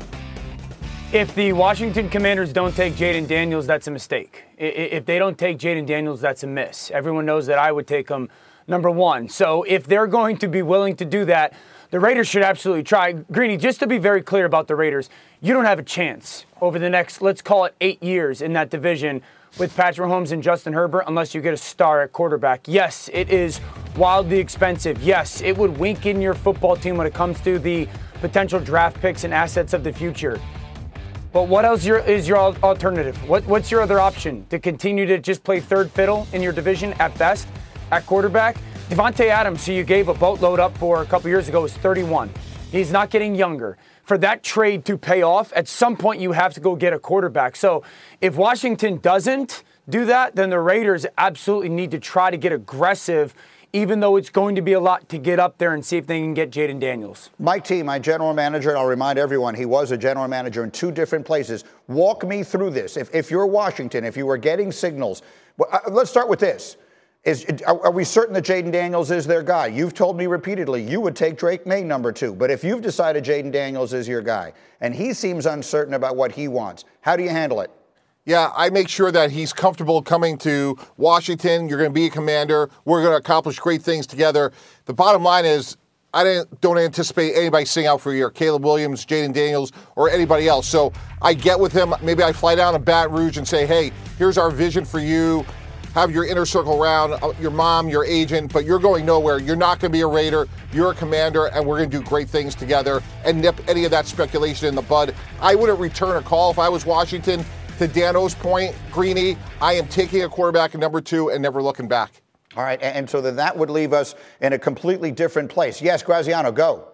If the Washington Commanders don't take Jaden Daniels, that's a mistake. If they don't take Jaden Daniels, that's a miss. Everyone knows that I would take him number 1. So if they're going to be willing to do that, the Raiders should absolutely try. Greeny, just to be very clear about the Raiders, you don't have a chance over the next, let's call it 8 years in that division with Patrick Mahomes and Justin Herbert unless you get a star at quarterback. Yes, it is wildly expensive. Yes, it would wink in your football team when it comes to the potential draft picks and assets of the future. But what else is your alternative? What's your other option? To continue to just play third fiddle in your division at best? At quarterback, Devontae Adams, who you gave a boatload up for a couple years ago, is 31. He's not getting younger. For that trade to pay off, at some point you have to go get a quarterback. So if Washington doesn't do that, then the Raiders absolutely need to try to get aggressive, even though it's going to be a lot to get up there and see if they can get Jaden Daniels. Mike T, my general manager, and I'll remind everyone, he was a general manager in 2 different places. Walk me through this. If you're Washington, if you were getting signals, let's start with this. Are we certain that Jaden Daniels is their guy? You've told me repeatedly you would take Drake May number 2. But if you've decided Jaden Daniels is your guy, and he seems uncertain about what he wants, how do you handle it? Yeah, I make sure that he's comfortable coming to Washington. You're going to be a Commander. We're going to accomplish great things together. The bottom line is I don't anticipate anybody sitting out for a year. Caleb Williams, Jaden Daniels, or anybody else. So I get with him. Maybe I fly down to Baton Rouge and say, hey, here's our vision for you. Have your inner circle around, your mom, your agent, but you're going nowhere. You're not going to be a Raider. You're a Commander, and we're going to do great things together and nip any of that speculation in the bud. I wouldn't return a call if I was Washington. To Dano's point, Greeny, I am taking a quarterback at number 2 and never looking back. All right, and so then that would leave us in a completely different place. Yes, Graziano, go.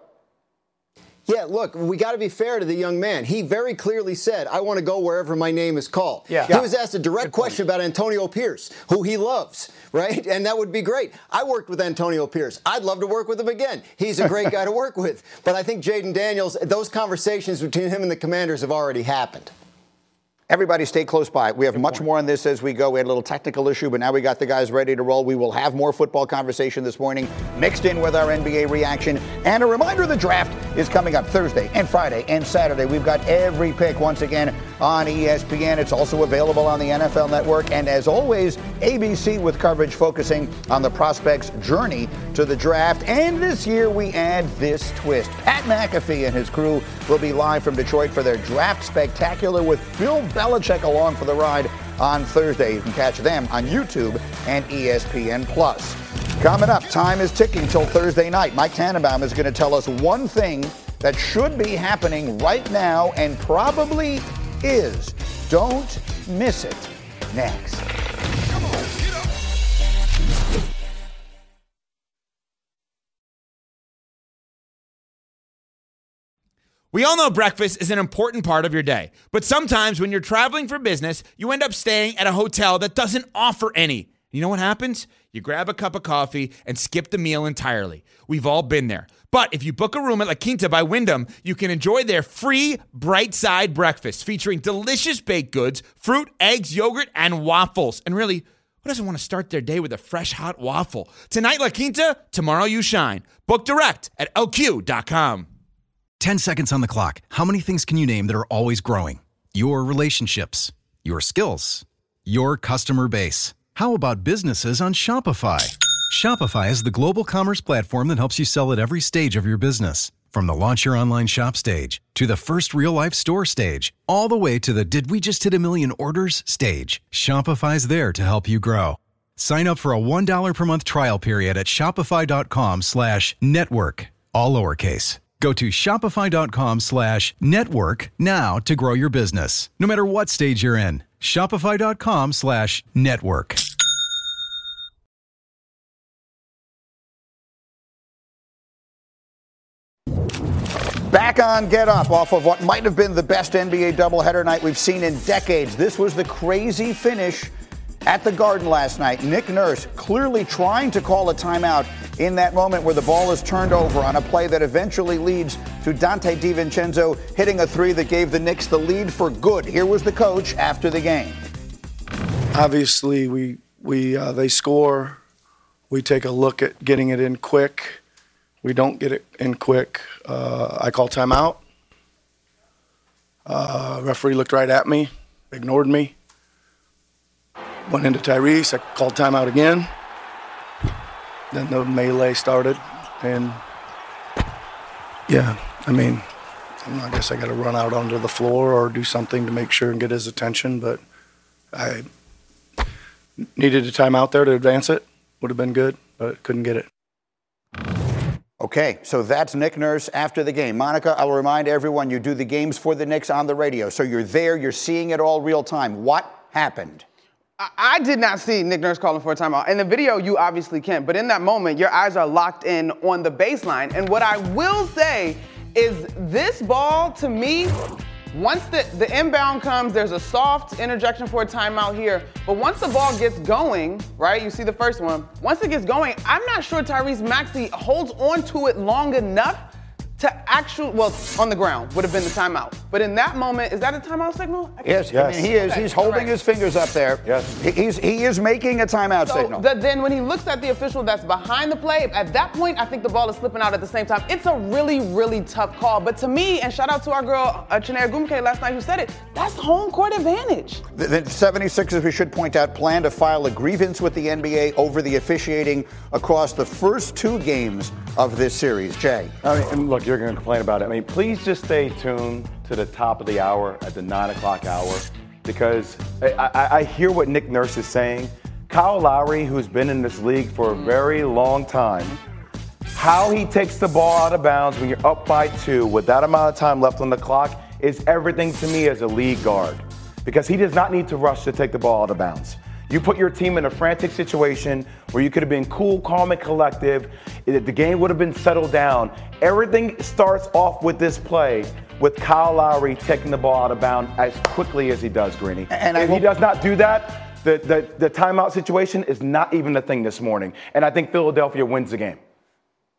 Yeah, look, we got to be fair to the young man. He very clearly said, I want to go wherever my name is called. Yeah. He was asked a direct question about Antonio Pierce, who he loves, right? And that would be great. I worked with Antonio Pierce. I'd love to work with him again. He's a great guy to work with. But I think Jaden Daniels, those conversations between him and the Commanders have already happened. Everybody stay close by. We have much more on this as we go. We had a little technical issue, but now we got the guys ready to roll. We will have more football conversation this morning mixed in with our NBA reaction. And a reminder, the draft is coming up Thursday and Friday and Saturday. We've got every pick once again on ESPN. It's also available on the NFL Network. And as always, ABC with coverage focusing on the prospects' journey to the draft. And this year we add this twist. Pat McAfee and his crew will be live from Detroit for their draft spectacular with Bill Belichick along for the ride on Thursday. You can catch them on YouTube and ESPN+. Coming up, time is ticking till Thursday night. Mike Tannenbaum is going to tell us one thing that should be happening right now and probably is. Don't miss it. Next. We all know breakfast is an important part of your day, but sometimes when you're traveling for business, you end up staying at a hotel that doesn't offer any. You know what happens? You grab a cup of coffee and skip the meal entirely. We've all been there. But if you book a room at La Quinta by Wyndham, you can enjoy their free Bright Side breakfast featuring delicious baked goods, fruit, eggs, yogurt, and waffles. And really, who doesn't want to start their day with a fresh, hot waffle? Tonight, La Quinta, tomorrow you shine. Book direct at LQ.com. 10 seconds on the clock. How many things can you name that are always growing? Your relationships, your skills, your customer base. How about businesses on Shopify? Shopify is the global commerce platform that helps you sell at every stage of your business. From the launch your online shop stage, to the first real-life store stage, all the way to the did we just hit a million orders stage. Shopify's there to help you grow. Sign up for a $1 per month trial period at shopify.com/network, all lowercase. Go to shopify.com/network now to grow your business, no matter what stage you're in. Shopify.com/network. Back on Get Up off of what might have been the best NBA doubleheader night we've seen in decades. This was the crazy finish at the Garden last night. Nick Nurse clearly trying to call a timeout in that moment where the ball is turned over on a play that eventually leads to Donte DiVincenzo hitting a three that gave the Knicks the lead for good. Here was the coach after the game. Obviously, they score. We take a look at getting it in quick. We don't get it in quick. I call timeout. Referee looked right at me, ignored me. Went into Tyrese. I called timeout again. Then the melee started. And, yeah, I guess I got to run out onto the floor or do something to make sure and get his attention. But I needed a timeout there to advance it. Would have been good, but couldn't get it. Okay, so that's Nick Nurse after the game. Monica, I'll remind everyone you do the games for the Knicks on the radio. So you're there, you're seeing it all real time. What happened? I did not see Nick Nurse calling for a timeout. In the video, you obviously can't. But in that moment, your eyes are locked in on the baseline. And what I will say is this ball, to me, once the inbound comes, there's a soft interjection for a timeout here. But once the ball gets going, right, you see the first one. Once it gets going, I'm not sure Tyrese Maxey holds on to it long enough to on the ground would have been the timeout. But in that moment, is that a timeout signal? Yes. I mean, he is. Okay, he's holding his fingers up there. Yes. He is making a timeout signal. Then when he looks at the official that's behind the play, at that point, I think the ball is slipping out at the same time. It's a really, really tough call. But to me, and shout out to our girl, Chiney Ogwumike last night who said it, that's home court advantage. The 76ers, we should point out, plan to file a grievance with the NBA over the officiating across the first two games of this series. Jay. And look, you're going to complain about it. Please just stay tuned to the top of the hour at the 9 o'clock hour, because I hear what Nick Nurse is saying. Kyle Lowry, who's been in this league for a very long time, how he takes the ball out of bounds when you're up by 2 with that amount of time left on the clock is everything to me as a league guard, because he does not need to rush to take the ball out of bounds. You put your team in a frantic situation where you could have been cool, calm, and collective. The game would have been settled down. Everything starts off with this play with Kyle Lowry taking the ball out of bounds as quickly as he does, Greeny. And if he does not do that, the timeout situation is not even a thing this morning. And I think Philadelphia wins the game.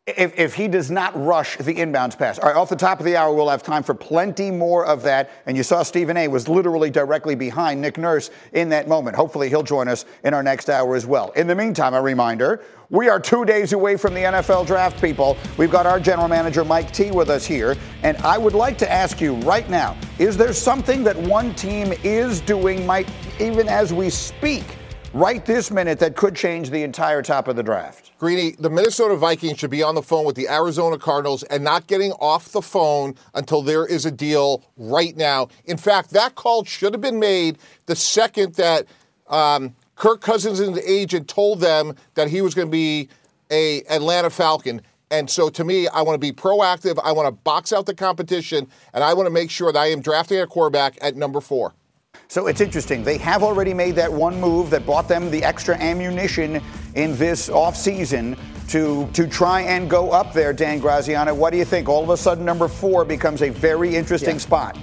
if he does not rush the inbounds pass. All right, off the top of the hour, we'll have time for plenty more of that. And you saw Stephen A. was literally directly behind Nick Nurse in that moment. Hopefully he'll join us in our next hour as well. In the meantime, a reminder, we are 2 days away from the NFL draft, people. We've got our general manager, Mike T, with us here. And I would like to ask you right now, is there something that one team is doing, even as we speak, right this minute, that could change the entire top of the draft? Greeny, the Minnesota Vikings should be on the phone with the Arizona Cardinals and not getting off the phone until there is a deal right now. In fact, that call should have been made the second that Kirk Cousins' agent told them that he was going to be a Atlanta Falcon. And so to me, I want to be proactive. I want to box out the competition, and I want to make sure that I am drafting a quarterback at number 4. So it's interesting. They have already made that one move that bought them the extra ammunition in this offseason to try and go up there, Dan Graziano. What do you think? All of a sudden, number 4 becomes a very interesting spot.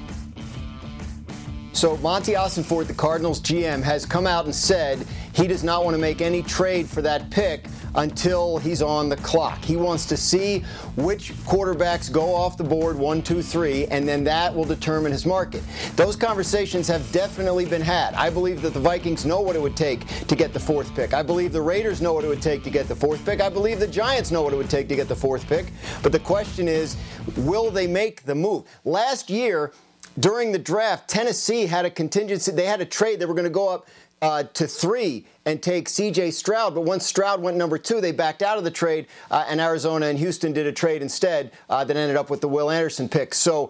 So Monty Ossenfort, the Cardinals GM, has come out and said he does not want to make any trade for that pick until he's on the clock. He wants to see which quarterbacks go off the board, 1, 2, 3, and then that will determine his market. Those conversations have definitely been had. I believe that the Vikings know what it would take to get the 4th pick. I believe the Raiders know what it would take to get the 4th pick. I believe the Giants know what it would take to get the 4th pick. But the question is, will they make the move? Last year, during the draft, Tennessee had a contingency. They had a trade. They were going to go up to 3 and take C.J. Stroud. But once Stroud went number 2, they backed out of the trade, and Arizona and Houston did a trade instead that ended up with the Will Anderson pick. So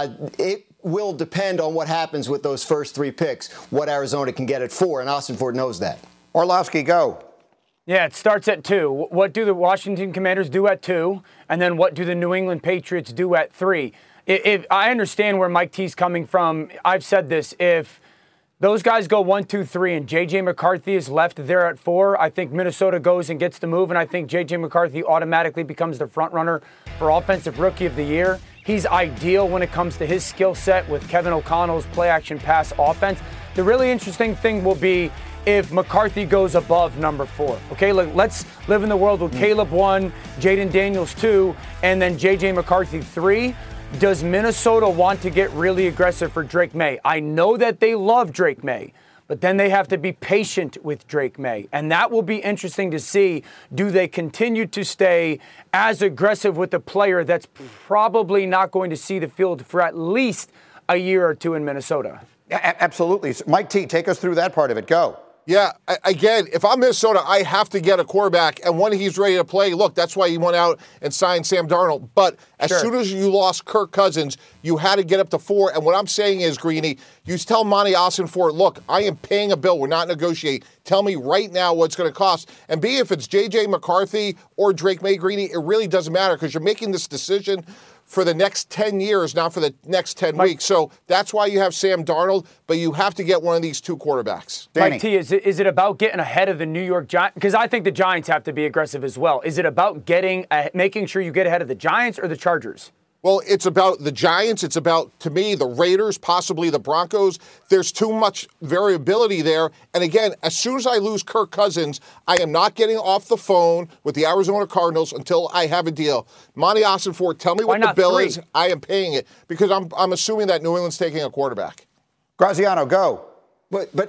it will depend on what happens with those first 3 picks, what Arizona can get at 4, and Ossenfort knows that. Orlovsky, go. Yeah, it starts at 2. What do the Washington Commanders do at 2? And then what do the New England Patriots do at 3? If I understand where Mike T's coming from, I've said this, if those guys go 1, 2, 3, and J.J. McCarthy is left there at 4, I think Minnesota goes and gets the move, and I think J.J. McCarthy automatically becomes the front runner for Offensive Rookie of the Year. He's ideal when it comes to his skill set with Kevin O'Connell's play-action pass offense. The really interesting thing will be if McCarthy goes above number 4. Okay, let's live in the world with Caleb 1, Jaden Daniels 2, and then J.J. McCarthy 3. Does Minnesota want to get really aggressive for Drake May? I know that they love Drake May, but then they have to be patient with Drake May. And that will be interesting to see. Do they continue to stay as aggressive with a player that's probably not going to see the field for at least a year or 2 in Minnesota? Absolutely. Mike T, take us through that part of it. Go. Yeah, again, if I'm Minnesota, I have to get a quarterback, and when he's ready to play, look, that's why he went out and signed Sam Darnold. But as soon as you lost Kirk Cousins, you had to get up to 4. And what I'm saying is, Greeny, you tell Monty Ossenfort, look, I am paying a bill. We're not negotiating. Tell me right now what it's going to cost. And B, if it's J.J. McCarthy or Drake May, Greeny, it really doesn't matter because you're making this decision for the next 10 years, not for the next 10 weeks. So that's why you have Sam Darnold, but you have to get one of these 2 quarterbacks. Mike T, is it about getting ahead of the New York Giants? Because I think the Giants have to be aggressive as well. Is it about making sure you get ahead of the Giants or the Chargers? Well, it's about the Giants. It's about, to me, the Raiders, possibly the Broncos. There's too much variability there. And again, as soon as I lose Kirk Cousins, I am not getting off the phone with the Arizona Cardinals until I have a deal. Monty Ossenfort, tell me what the bill is. I am paying it because I'm assuming that New England's taking a quarterback. Graziano, go. But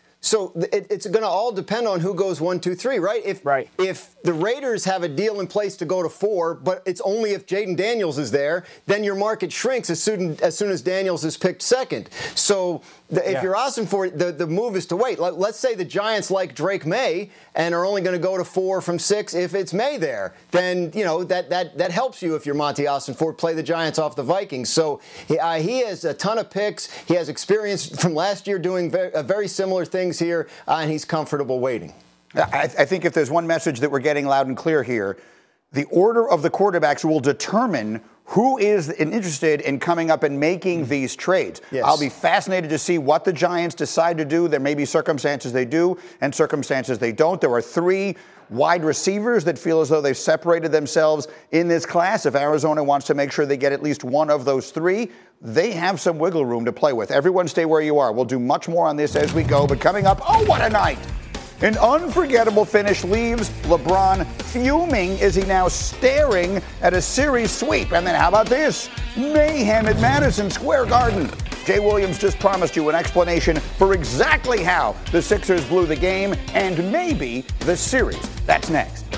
so it's going to all depend on who goes 1, 2, 3, right? If the Raiders have a deal in place to go to 4, but it's only if Jaden Daniels is there, then your market shrinks as soon as Daniels is picked second. So if you're Ossenfort, the move is to wait. Let's say the Giants like Drake May and are only going to go to 4 from 6 if it's May there. Then, that helps you if you're Monty Ossenfort, play the Giants off the Vikings. So he has a ton of picks. He has experience from last year doing very similar things here, and he's comfortable waiting. I think if there's one message that we're getting loud and clear here, the order of the quarterbacks will determine who is interested in coming up and making these trades. Yes. I'll be fascinated to see what the Giants decide to do. There may be circumstances they do and circumstances they don't. There are 3 wide receivers that feel as though they've separated themselves in this class. If Arizona wants to make sure they get at least one of those 3, they have some wiggle room to play with. Everyone stay where you are. We'll do much more on this as we go. But coming up, oh, what a night! An unforgettable finish leaves LeBron fuming as he now staring at a series sweep. And then how about this? Mayhem at Madison Square Garden. Jay Williams just promised you an explanation for exactly how the Sixers blew the game and maybe the series. That's next.